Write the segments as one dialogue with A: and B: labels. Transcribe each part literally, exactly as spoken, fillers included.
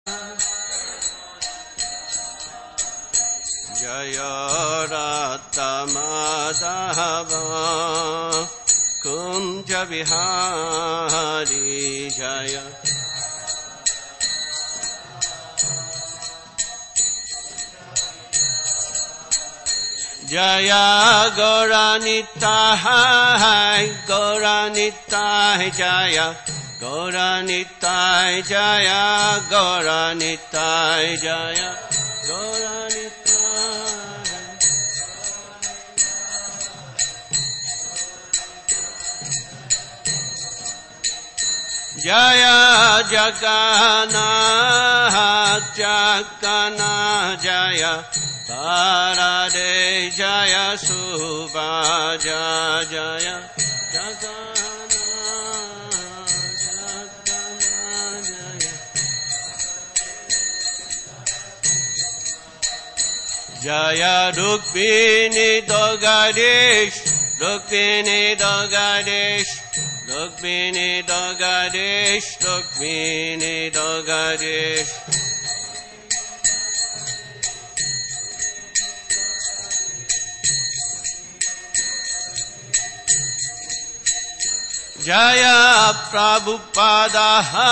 A: Jaya Radha Madhava Kunja Vihari Jaya Jaya Gauranitai Gauranitai Jaya Gauranitai Jaya Gauranitai Jaya Gauranitai Jaya Jagannath Jagannath Jaya Parade Jaya Subhaja Jaya Jagannath Jagannath Jaya Jaya Rukmini Dogadish Rukmini Dogadish Rukmini Dogadish Rukmini Dogadish Jaya Prabhupada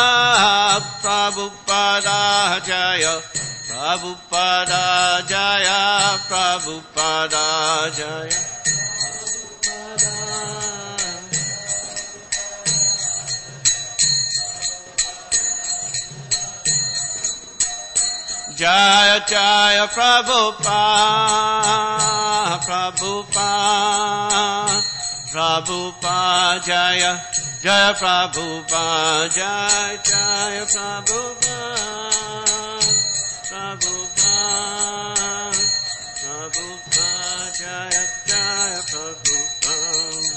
A: Prabhupada Jaya Prabhupada Jaya Prabhupada Jaya Jaya Jaya Prabhupada Prabhupada Prabhupada Jaya Jaya Prabhupada Jaya Jaya Prabhupada Prabhupada Prabhupada Jaya Jaya Prabhupada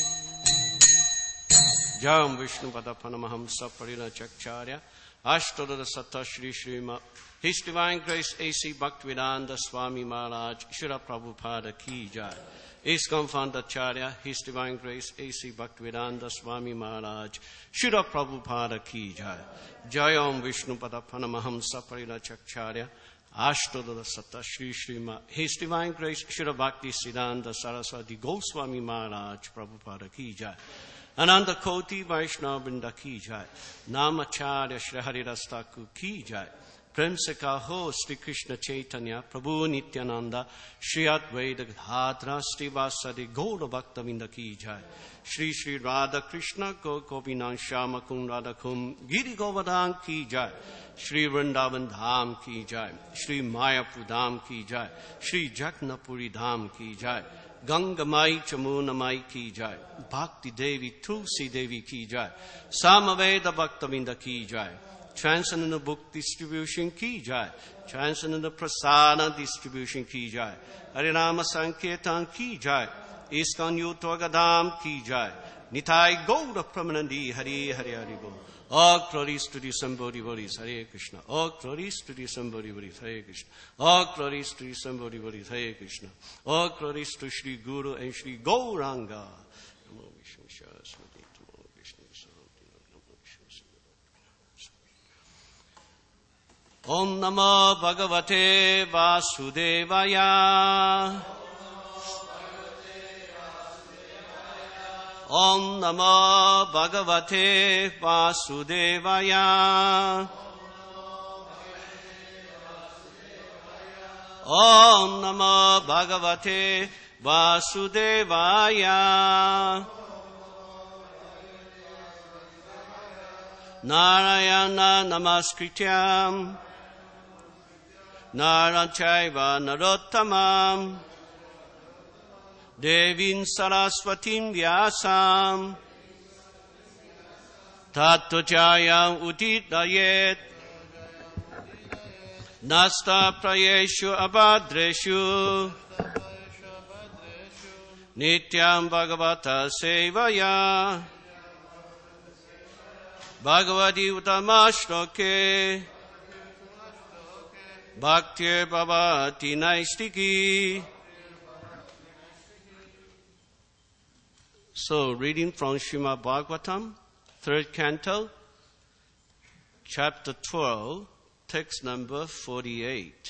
A: Jam Vishnu Padapanamahamsa Parina Chakcharya Ashtadara Satta Shri Shrima His Divine Grace A C Bhaktivedanta Swami Maharaj Srila Prabhupada Ki Jai ISKCON Founder-Acharya, His Divine Grace A C Bhaktivedanta Swami Maharaj Srila Prabhupada Ki Jai Jayam Vishnu Pada Panamahamsa Parinachakcharya Ashtadara Satta Shri Shrima His Divine Grace Srila Bhakti Siddhanta Saraswati Goswami Maharaj Prabhupada Ki Jai Ananda Koti Vaishnava Vrinda Ki Jai Namacharya Shri Haridas Thakur Ki Jai Prem se kaho Sri Krishna Chaitanya Prabhu Nityananda Shri Advaita Gadadhara Sri Vasadi Gaura Bhakta Vrinda Ki Jai Shri Shri Radha Krishna Gopinan Shama Kun Radha Kum Giri Govardhan Ki Jai Shri Vrindavan Dham Ki Jai Shri Mayapur Dham Ki Jai Shri Jagannathpuri Dham Ki Jai Ganga Mai Chamuna Mai Ki Jai Bhakti Devi Tulsi Devi Ki Jai Samaveda Bhakta Vrinda Ki Jai Transcendental Book Distribution Ki Jai Transcendental Prasada Distribution Ki Jai Harinama Sankirtan Ki Jai ISKCON Youth Gadam Ki Jai Nitai Gaura Pramanandi Hari Hari Hari Bol All glories to the Sambodhi Bodhis Hare Krishna All glories to the Sambodhi Bodhis Hare Krishna All glories to the Sambodhi Bodhis Hare Krishna All glories to Shri Guru and Shri Gauranga Om Namo Bhagavate Vasudevaya Om Namo Bhagavate Vasudevaya Om Namo Bhagavate Vasudevaya Narayana Namaskrityam Naranchaiva Narottamam Devin Saraswatim Vyasam Tattvajayam Udidayet Nasta Prayeshu Abhadreshu Nityam Bhagavata Sevaya Bhagavati Uttamashloke Bhaktir Bhavati Naistiki. So, reading from Srimad Bhagavatam, third canto, chapter twelve, text number forty-eight.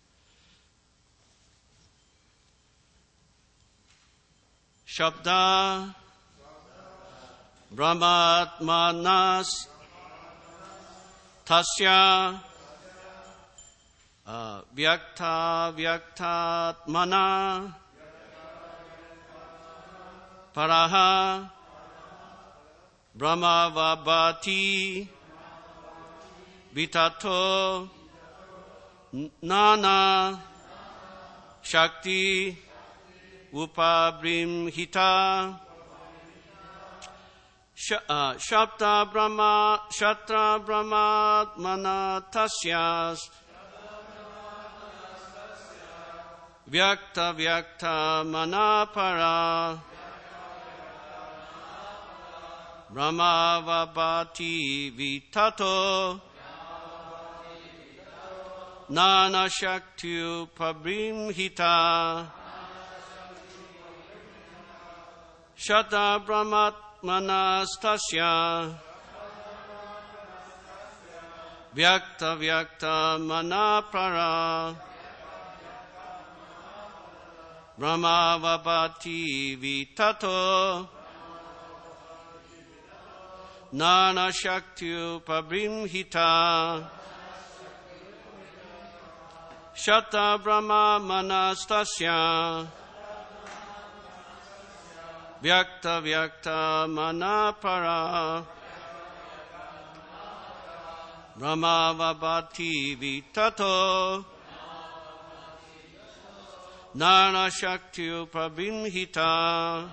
A: Shabda Brahmatmanas Tasya uh, Vyakta Vyaktatmana Paraha Brahmavabhati Vitato Nana Shakti Upabrimhita Shabda Brahma Shatra Brahmatmana Tasyas Vyakta Vyakta Manapara Brahmavabhati Vitato Nana Shakti Upabrimhita Shata Brahmatmanastasya Vyakta Vyakta Manapara Brahmavabhati Vitato Nana Shakti Upabrimhita Shata Brahmatmanastasya Vyakta Vyakta Manapara Brahmavabhati Vitato Nana Shakti Upabrimhita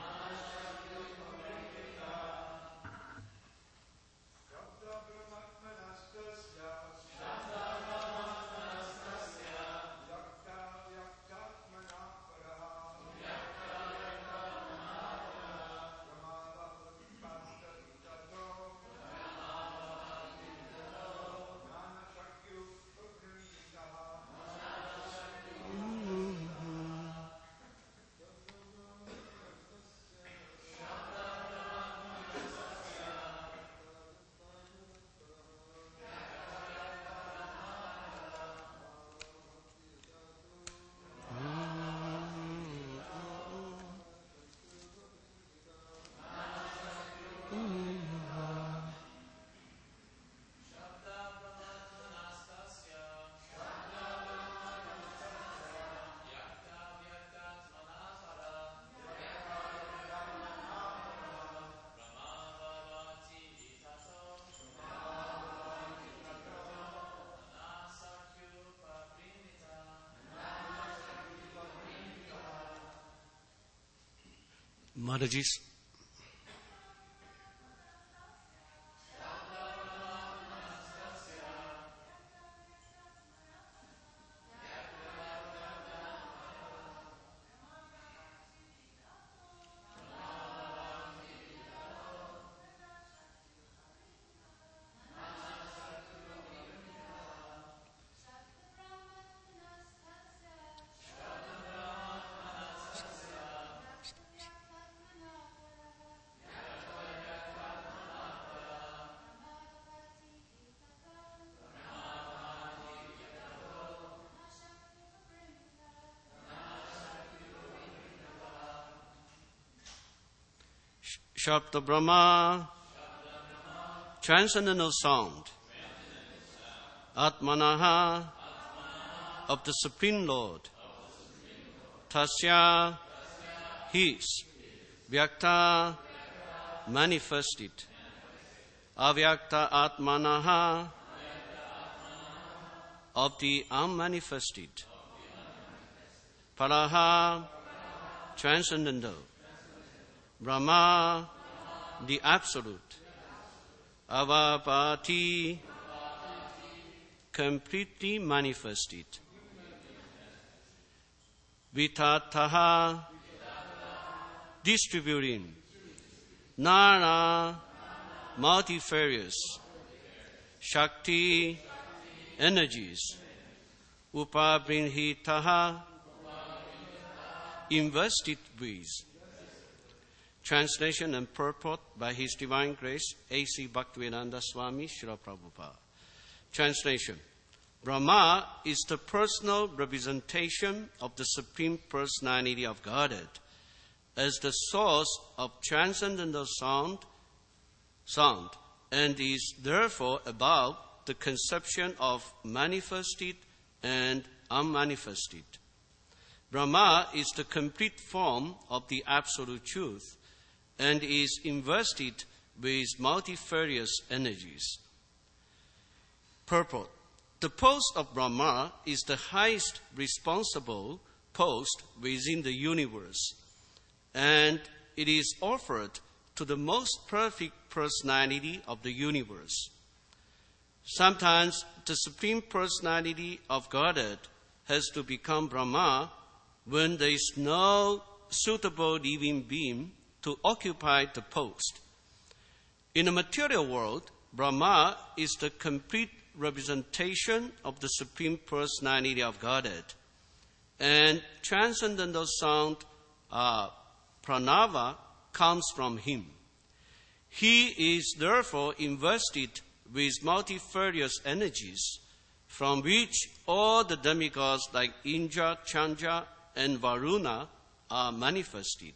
A: Mataji's Shabda Brahma, transcendental sound, Atmanaha, of the Supreme Lord, Tasya, His, Vyakta, manifested, Avyakta Atmanaha, of the unmanifested, Paraha, transcendental, Brahma, the Absolute, Avabhati, completely manifested, Vitataha, distributing, Nana, multifarious, Shakti, energies, Upabrinhitaha, invested with. Translation and purport by His Divine Grace, A C Bhaktivedanta Swami Srila Prabhupada. Translation. Brahma is the personal representation of the Supreme Personality of Godhead as the source of transcendental sound, sound and is therefore above the conception of manifested and unmanifested. Brahma is the complete form of the Absolute Truth and is invested with multifarious energies. Purport. The post of Brahma is the highest responsible post within the universe, and it is offered to the most perfect personality of the universe. Sometimes the Supreme Personality of Godhead has to become Brahma when there is no suitable living being to occupy the post. In the material world, Brahma is the complete representation of the Supreme Personality of Godhead, and transcendental sound, uh, pranava, comes from him. He is therefore invested with multifarious energies, from which all the demigods like Indra, Chandra, and Varuna are manifested.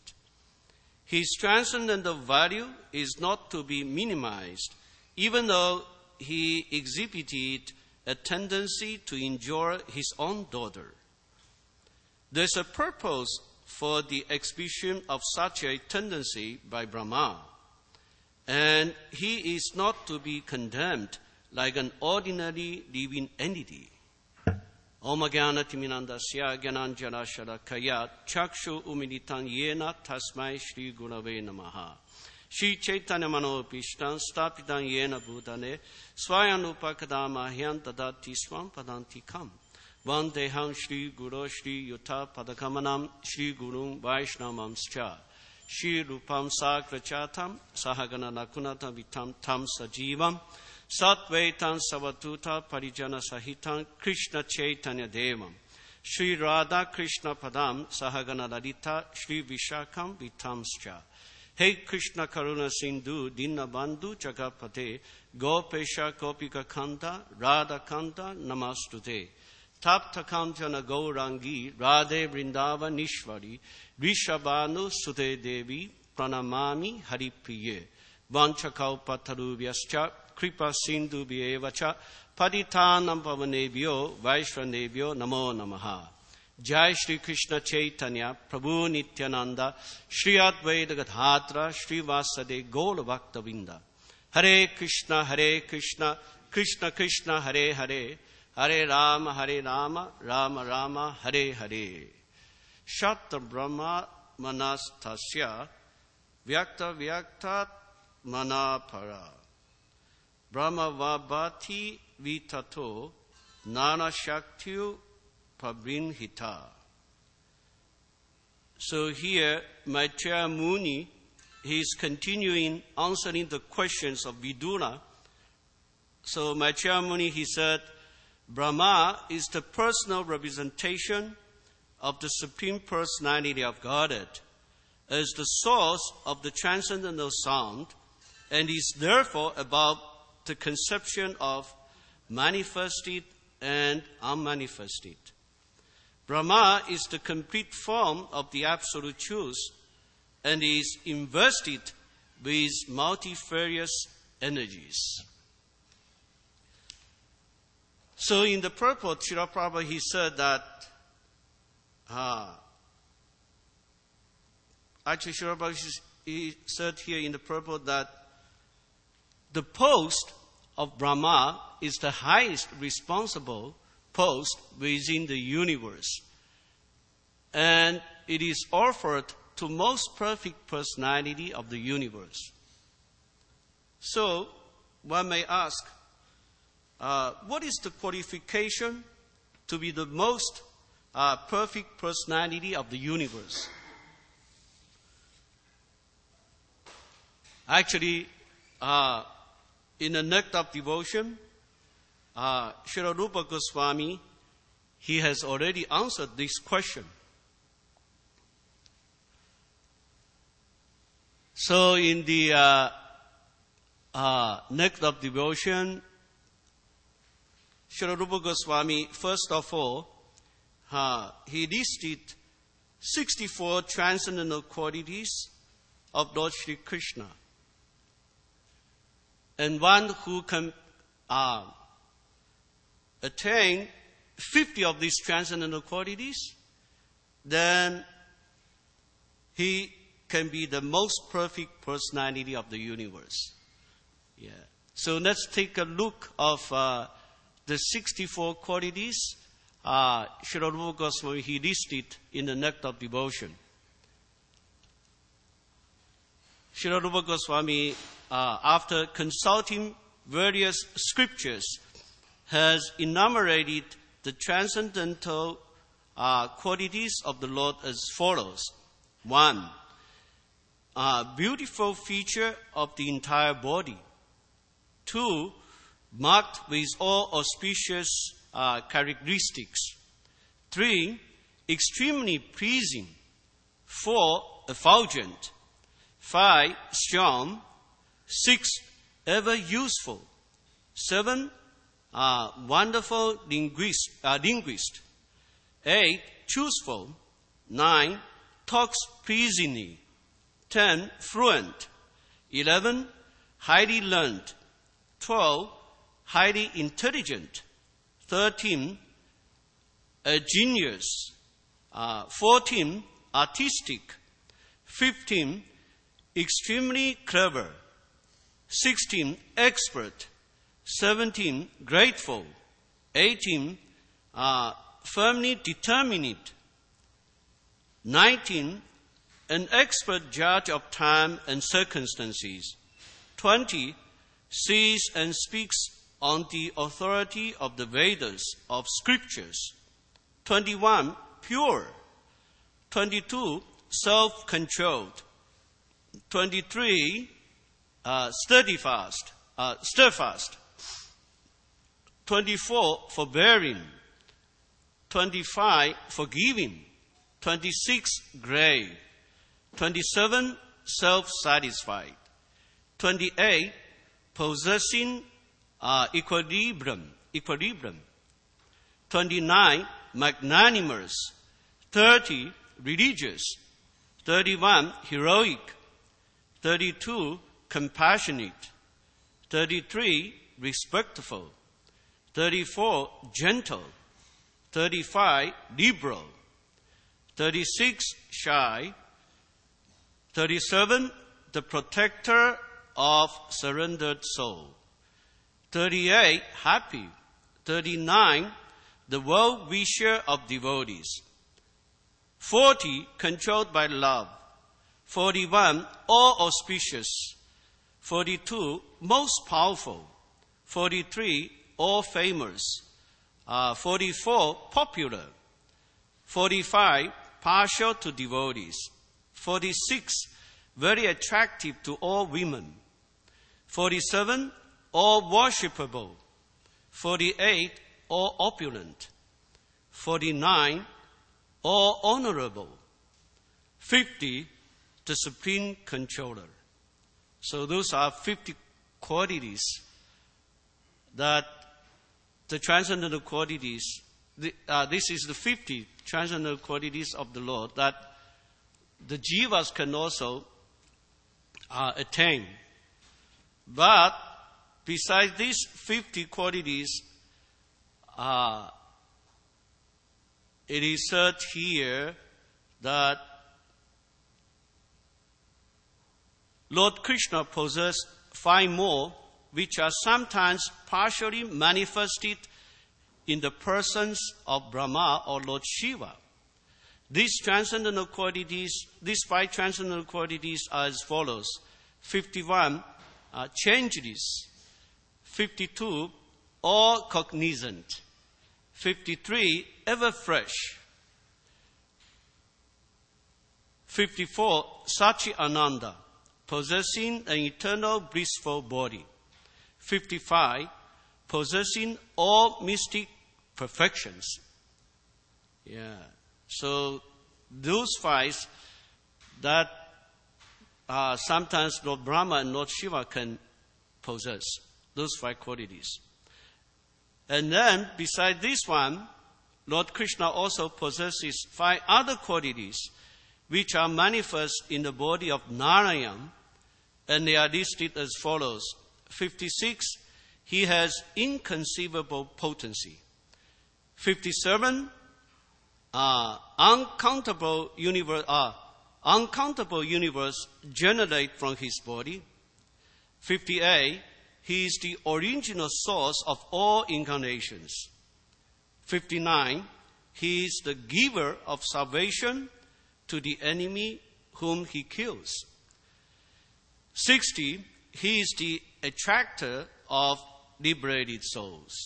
A: His transcendental value is not to be minimized, even though he exhibited a tendency to enjoy his own daughter. There's a purpose for the exhibition of such a tendency by Brahma, and he is not to be condemned like an ordinary living entity. Om Jnana Timirandasya Jnananjana Shalakaya Chakshu Umilitan Yena Tasmai Shri Gurave Namaha. Shri Chaitanya Manopishtan Stapitan Yena Bhutane Swayanupakadama Hyan Tadati Swam Padanti Kam. Vandeham Shri Guru Shri Yuta Padakamanam Shri Gurung Vaishnavamscha. Shri Rupam Sakrachatam Sahagana Nakunata Vitam Tam Sajivam Satvaitan Savatuta Parijana Sahitan Krishna Chaitanya Devam Shri Radha Krishna Padam Sahagana Lalita Shri Vishakam Vitamscha. Hey Krishna Karuna Sindhu Dinna Bandhu Jagapate Gopesha Gopika Kanta Radha Kanta Namastute Tapta Kamjana Gaurangi Radhe Vrindava Nishvari Rishabhanu Sute Devi Pranamami Haripriye Vanchakaupatarubhyascha Kripa Sindhu Bhyevacha Paditanam Pavanebhyo Vaishvanebhyo Namo Namaha. Jai Shri Krishna Chaitanya Prabhu Nityananda Shri Advaita Gadadhara Shri Vasade Gaura Bhakta Vrinda. Hare Krishna Hare Krishna Krishna Krishna Hare Hare Hare Rama Hare Rama Rama Rama Hare Hare. Shatta Brahma Manastasya Vyakta Vyaktat Manapara Brahma Vabhati Vitato Nana Shaktyu Pabrinhita. So here, Maitreya Muni, he is continuing answering the questions of Vidura. So Maitreya Muni, he said, Brahma is the personal representation of the Supreme Personality of Godhead as the source of the transcendental sound, and is therefore above the conception of manifested and unmanifested. Brahma is the complete form of the Absolute Truth and is invested with multifarious energies. So in the purport, Srila Prabhupada, he said that, uh, actually Srila Prabhupada, he said here in the purport that the post of Brahma is the highest responsible post within the universe, and it is offered to most perfect personality of the universe. So one may ask, uh, what is the qualification to be the most uh, perfect personality of the universe? Actually, uh, in the Nectar of Devotion, uh, Srila Rupa Goswami, he has already answered this question. So in the uh, uh, Nectar of Devotion, Srila Rupa Goswami, first of all, uh, he listed sixty-four transcendental qualities of Lord Sri Krishna. And one who can uh, attain fifty of these transcendental qualities, then he can be the most perfect personality of the universe. Yeah. So let's take a look of uh, the sixty-four qualities uh, Srila Rupa Goswami he listed in the Nectar of Devotion. Srila Rupa Goswami, uh, after consulting various scriptures, has enumerated the transcendental uh, qualities of the Lord as follows. One, a beautiful feature of the entire body. Two, marked with all auspicious uh, characteristics. Three, extremely pleasing. Four, effulgent. Five, strong. Six, ever useful. Seven, uh, wonderful linguist, uh, linguist. Eight, truthful. Nine, talks pleasingly. Ten, fluent. Eleven, highly learned. Twelve, highly intelligent. Thirteen, a genius. Uh, Fourteen, artistic. Fifteen, extremely clever. Sixteen, expert. Seventeen, grateful. Eighteen, uh, firmly determined. Nineteen, an expert judge of time and circumstances. Twenty, sees and speaks on the authority of the Vedas, of scriptures. Twenty-one, pure. Twenty-two, self-controlled. Twenty-three, uh, steadfast, uh, steadfast. Twenty-four, forbearing. Twenty-five, forgiving. Twenty-six, grave. Twenty-seven, self-satisfied. Twenty-eight, possessing uh, equilibrium. Equilibrium. Twenty-nine, magnanimous. Thirty, religious. Thirty-one, heroic. Thirty-two, compassionate. Thirty-three, respectful. Thirty-four, gentle. Thirty-five, liberal. Thirty-six, shy. Thirty-seven, the protector of surrendered soul. Thirty-eight, happy. Thirty-nine, the well-wisher of devotees. Forty, controlled by love. Forty-one, all auspicious. Forty-two, most powerful. Forty-three, all famous. Uh, Forty-four, popular. Forty-five, partial to devotees. Forty-six, very attractive to all women. Forty-seven, all worshipable. Forty-eight, all opulent. Forty-nine, all honorable. Fifty, the supreme controller. So those are fifty qualities that the transcendental qualities, the, uh, this is the fifty transcendental qualities of the Lord that the jivas can also uh, attain. But besides these fifty qualities, uh, it is said here that Lord Krishna possessed five more, which are sometimes partially manifested in the persons of Brahma or Lord Shiva. These transcendental qualities, these five transcendental qualities are as follows. fifty-one, uh, changeless. fifty-two, all cognizant. fifty-three, ever fresh. fifty-four, Satchitananda, possessing an eternal blissful body. fifty-five, possessing all mystic perfections. Yeah. So those five that uh, sometimes Lord Brahma and Lord Shiva can possess, those five qualities. And then, beside this one, Lord Krishna also possesses five other qualities which are manifest in the body of Narayan, and they are listed as follows. fifty-six, he has inconceivable potency. fifty-seven, uh, uncountable universe, uh, uncountable universe generate from his body. fifty-eight, he is the original source of all incarnations. fifty-nine, he is the giver of salvation to the enemy whom he kills. sixty, he is the attractor of liberated souls.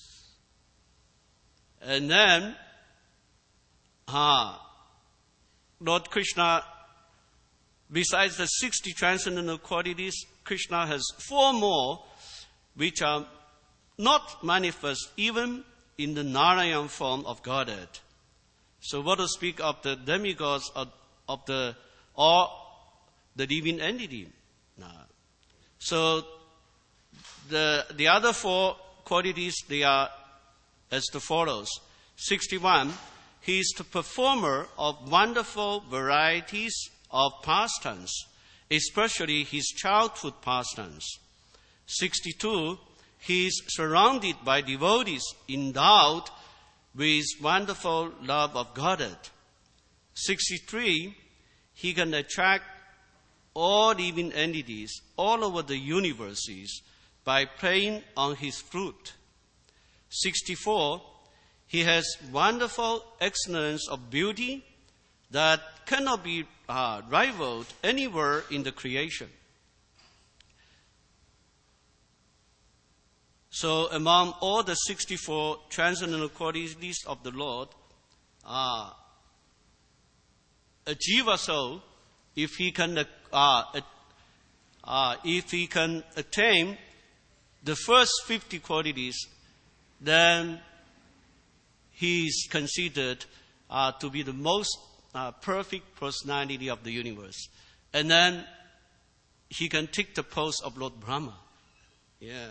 A: And then, ah, Lord Krishna, besides the sixty transcendental qualities, Krishna has four more which are not manifest even in the Narayan form of Godhead. So what to speak of the demigods of, of the, or the living entity? No. So the, the other four qualities, they are as the follows. sixty-one, he is the performer of wonderful varieties of pastimes, especially his childhood pastimes. sixty-two, he is surrounded by devotees endowed with wonderful love of Godhead. sixty-three, he can attract all living entities all over the universes by playing on his flute. sixty-four, he has wonderful excellence of beauty that cannot be uh, rivaled anywhere in the creation. So among all the sixty-four transcendental qualities of the Lord, uh, a jiva soul, if he can, uh, uh, if he can attain the first fifty qualities, then he is considered uh, to be the most uh, perfect personality of the universe. And then he can take the post of Lord Brahma. Yeah.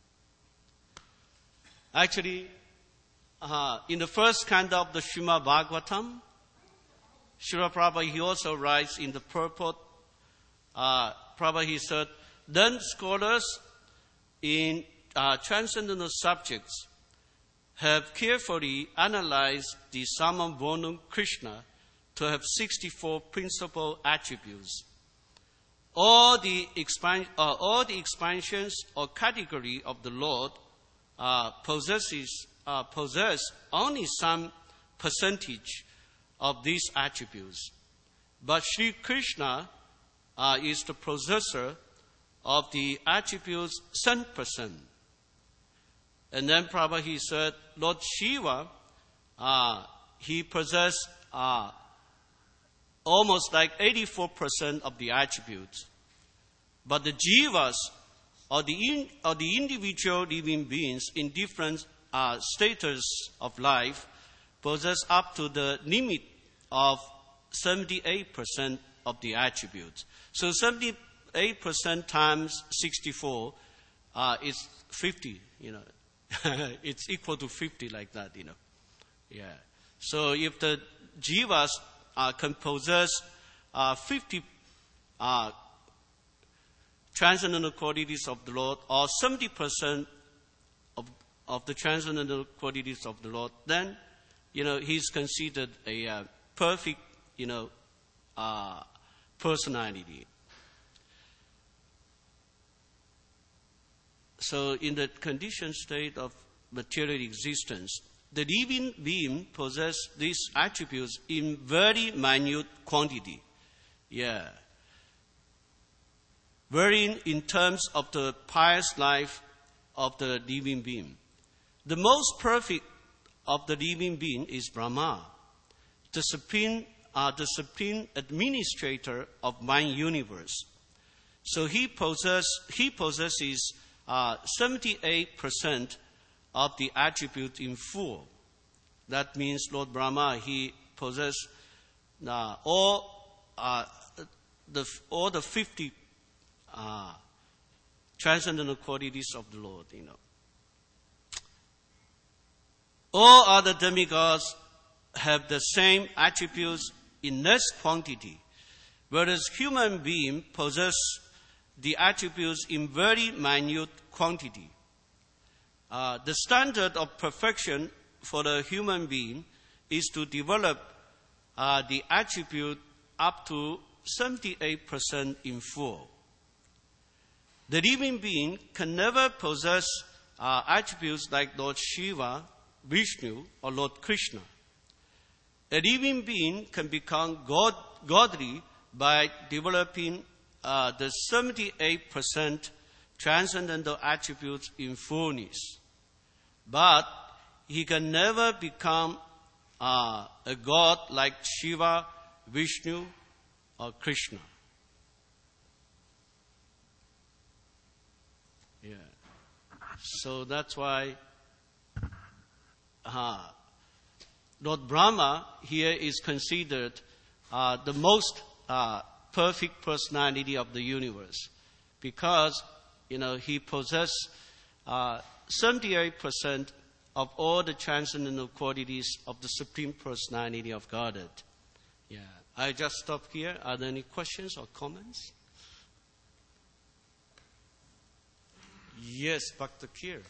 A: Actually, uh, in the first canto of the Srimad Bhagavatam, Srila Prabhupada, he also writes in the purport, uh, Prabhupada, he said, then scholars in uh, transcendental subjects have carefully analyzed the Samavonam Krishna to have sixty-four principal attributes. All the, expan- uh, all the expansions or category of the Lord uh, possesses uh, possess only some percentage of these attributes. But Sri Krishna uh, is the possessor of the attributes one hundred percent. And then Prabhupada, he said, Lord Shiva, uh, he possessed uh, almost like eighty-four percent of the attributes. But the jivas, or the, in, or the individual living beings in different uh, status of life, possess up to the limit of seventy-eight percent of the attributes. So seventy-eight percent times sixty-four uh, is fifty, you know. It's equal to fifty like that, you know. Yeah. So if the jivas uh, can possess uh, fifty uh, transcendental qualities of the Lord, or seventy percent of, of the transcendental qualities of the Lord, then, you know, he's considered a uh, perfect, you know, uh, personality. So in the conditioned state of material existence, the living being possesses these attributes in very minute quantity. Yeah. Varying in terms of the pious life of the living being. The most perfect of the living being is Brahma, the supreme, uh, the supreme administrator of mind universe. So he possess, he possesses uh, seventy-eight percent of the attribute in full. That means Lord Brahma, he possesses uh, all uh, the all the fifty uh, transcendental qualities of the Lord. You know. All other demigods have the same attributes in less quantity, whereas human beings possess the attributes in very minute quantity. Uh, the standard of perfection for the human being is to develop uh, the attribute up to seventy-eight percent in full. The living being can never possess uh, attributes like Lord Shiva, Vishnu, or Lord Krishna. A living being can become God, godly by developing uh, the seventy-eight percent transcendental attributes in fullness. But he can never become uh, a god like Shiva, Vishnu, or Krishna. Yeah. So that's why uh, Lord Brahma here is considered uh, the most uh, perfect personality of the universe, because you know he possesses uh, seventy-eight percent of all the transcendental qualities of the Supreme Personality of Godhead. Yeah, I just stop here. Are there any questions or comments? Yes, Bhakta Kir.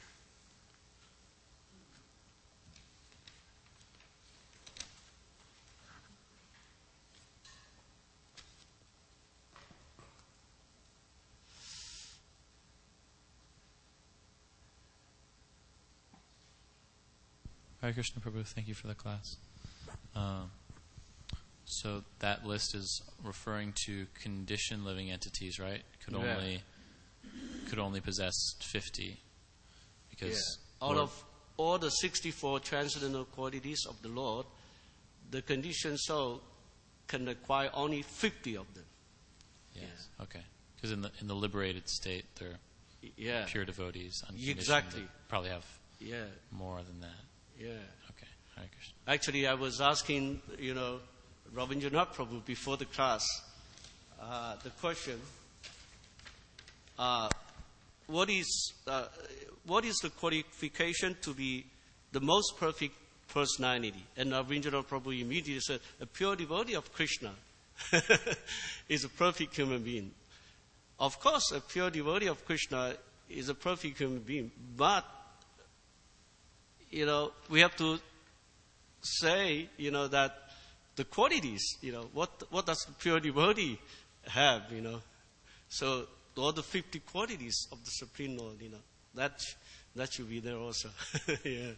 B: Hare Krishna Prabhu, thank you for the class. Um, so that list is referring to conditioned living entities, right? Could
A: yeah.
B: only could only possess fifty, because
A: yeah. out of all the sixty-four transcendental qualities of the Lord, the conditioned soul can acquire only fifty of them.
B: Yes. Yeah. Okay. Because in the in the liberated state, they're
A: yeah.
B: pure devotees.
A: Exactly.
B: They probably have
A: yeah.
B: more than that.
A: Yeah.
B: Okay. Hare Krishna.
A: Actually, I was asking, you know, Rabindranath Prabhu before the class, uh, the question, uh, what is uh, what is the qualification to be the most perfect personality? And Rabindranath Prabhu immediately said, a pure devotee of Krishna is a perfect human being. Of course, a pure devotee of Krishna is a perfect human being, but you know, we have to say, you know, that the qualities, you know, what what does the pure devotee have, you know? So all the fifty qualities of the Supreme Lord, you know, that that should be there also. yeah.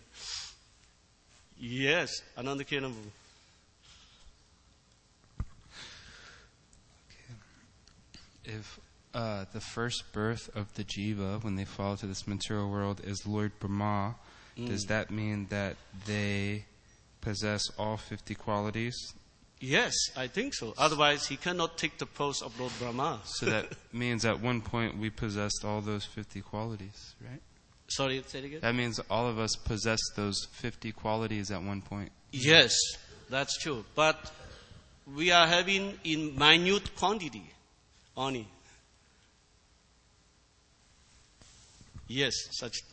A: Yes, Ananda Kiranbu.
C: Okay. If uh, the first birth of the jiva, when they fall to this material world, is Lord Brahma, Mm. does that mean that they possess all fifty qualities?
A: Yes, I think so. Otherwise, he cannot take the post of Lord Brahma.
C: So that means at one point we possessed all those fifty qualities, right?
A: Sorry, say it again?
C: That means all of us possess those fifty qualities at one point.
A: Yes, that's true. But we are having in minute quantity only. Yes, such...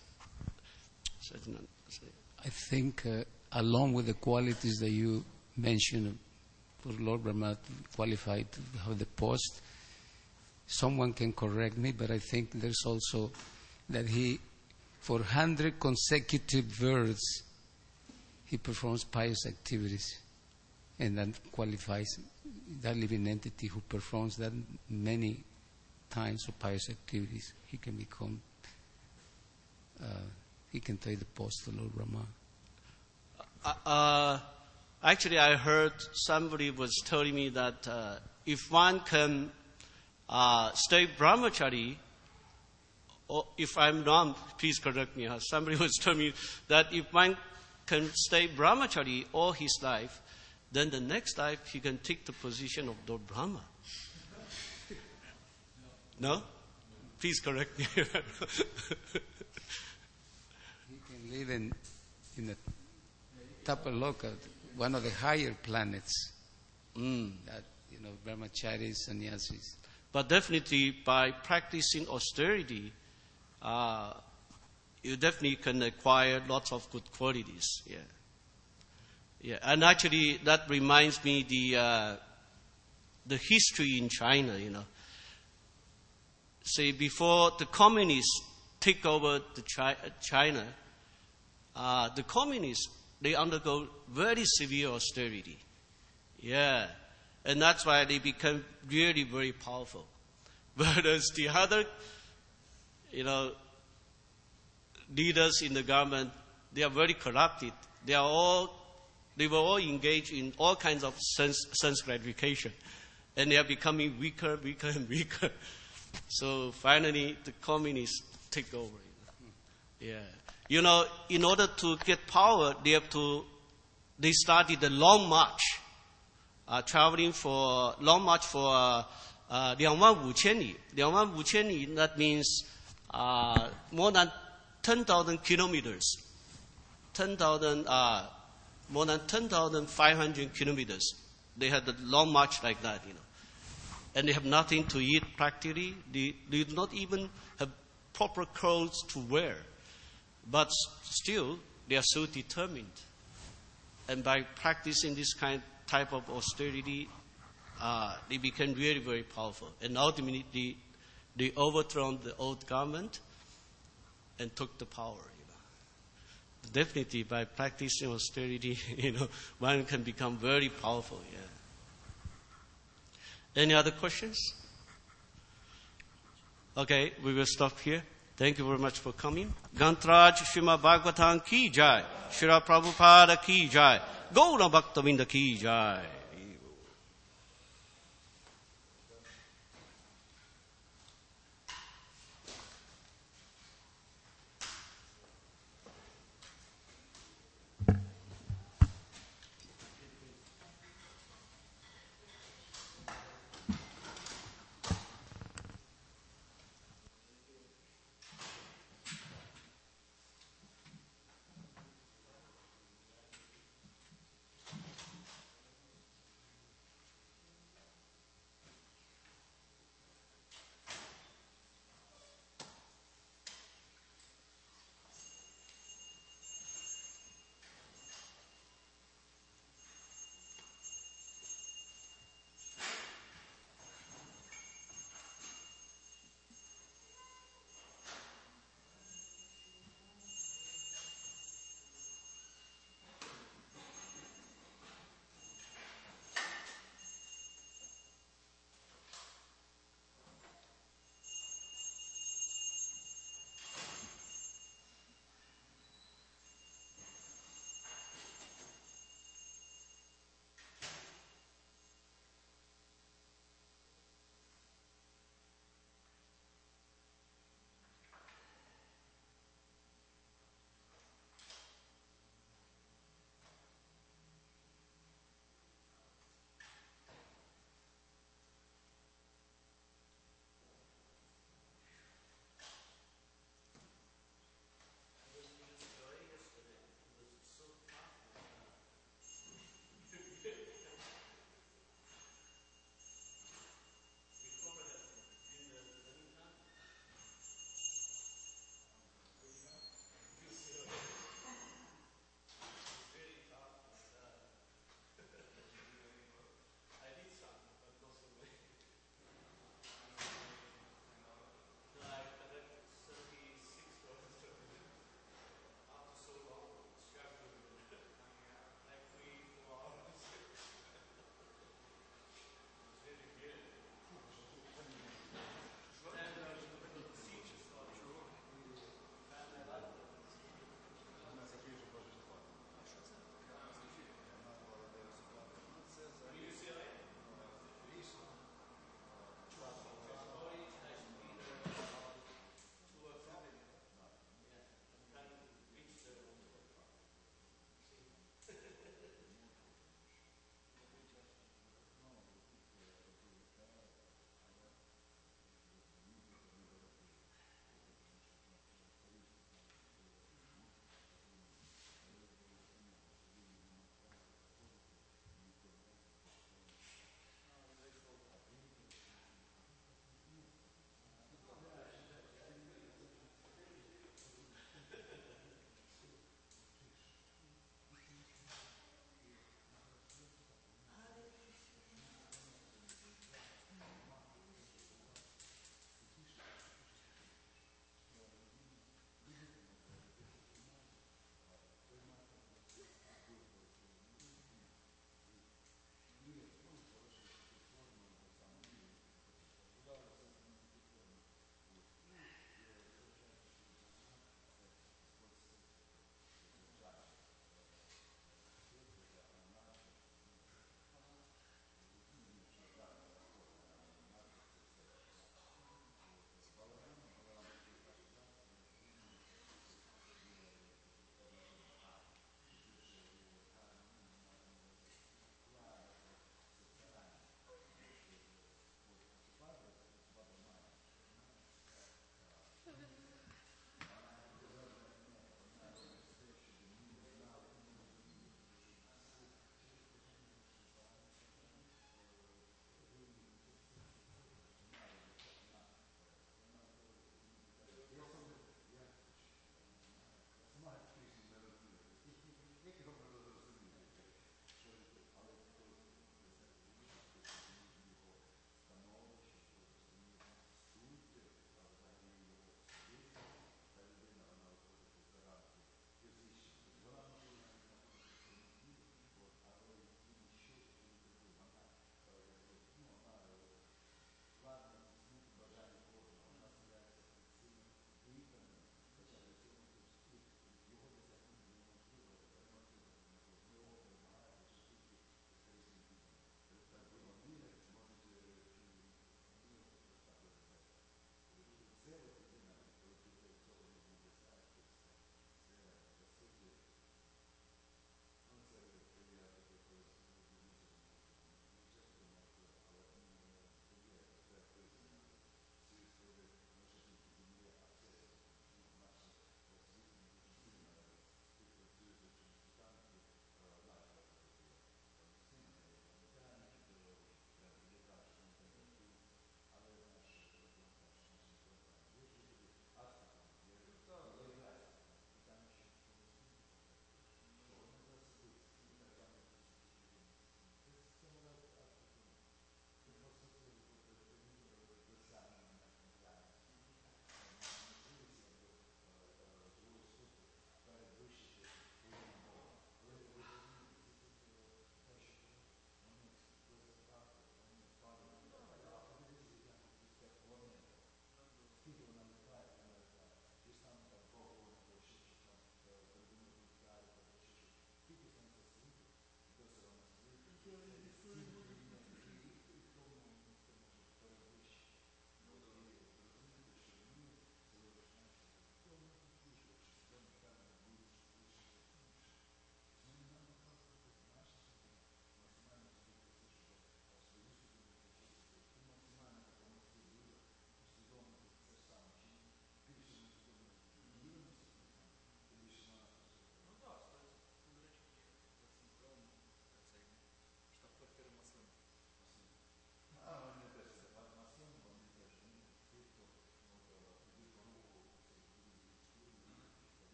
D: I think uh, along with the qualities that you mentioned for Lord Brahma qualified to have the post, someone can correct me, but I think there's also that he, for one hundred consecutive births, he performs pious activities, and that qualifies that living entity who performs that many times of pious activities. He can become uh, he can take the post of Lord Brahma.
A: Uh, uh, actually, I heard somebody was telling me that uh, if one can uh, stay brahmachari, or if I'm wrong, please correct me. Somebody was telling me that if one can stay brahmachari all his life, then the next life he can take the position of Lord Brahma. No? Please correct me.
D: Live in, in the Tapaloka, one of the higher planets, mm. that, you know, brahmacharis, sannyasis.
A: But definitely by practicing austerity, uh, you definitely can acquire lots of good qualities. Yeah. Yeah. And actually, that reminds me the uh, the history in China. You know, say before the communists take over the Chi- China, uh, the communists they undergo very severe austerity. Yeah, and that's why they become really very powerful. Whereas the other, you know, leaders in the government, they are very corrupted. They are all, they were all engaged in all kinds of sense, sense gratification, and they are becoming weaker, weaker, and weaker. So finally, the communists take over. Yeah, you know, in order to get power, they have to. They started a long march, uh, traveling for long march for uh, uh, 两万五千里. 两万五千里, that means uh, more than ten thousand kilometers. ten thousand, uh, more than ten thousand five hundred kilometers. They had a long march like that, you know. And they have nothing to eat practically. They, they do not even have proper clothes to wear. But still, they are so determined. And by practicing this kind type of austerity, uh, they became really very powerful. And ultimately, they, they overthrown the old government and took the power. You know, definitely by practicing austerity, you know, one can become very powerful. Yeah. Any other questions? Okay, we will stop here. Thank you very much for coming. Gantraj Srimad Bhagavatam ki jai. Srila Prabhupada ki jai. Gaura Bhaktavinda ki jai.